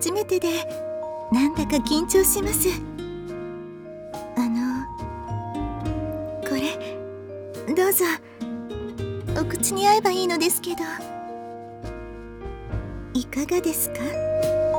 初めてでなんだか緊張します。これどうぞ。お口に合えばいいのですけど、いかがですか？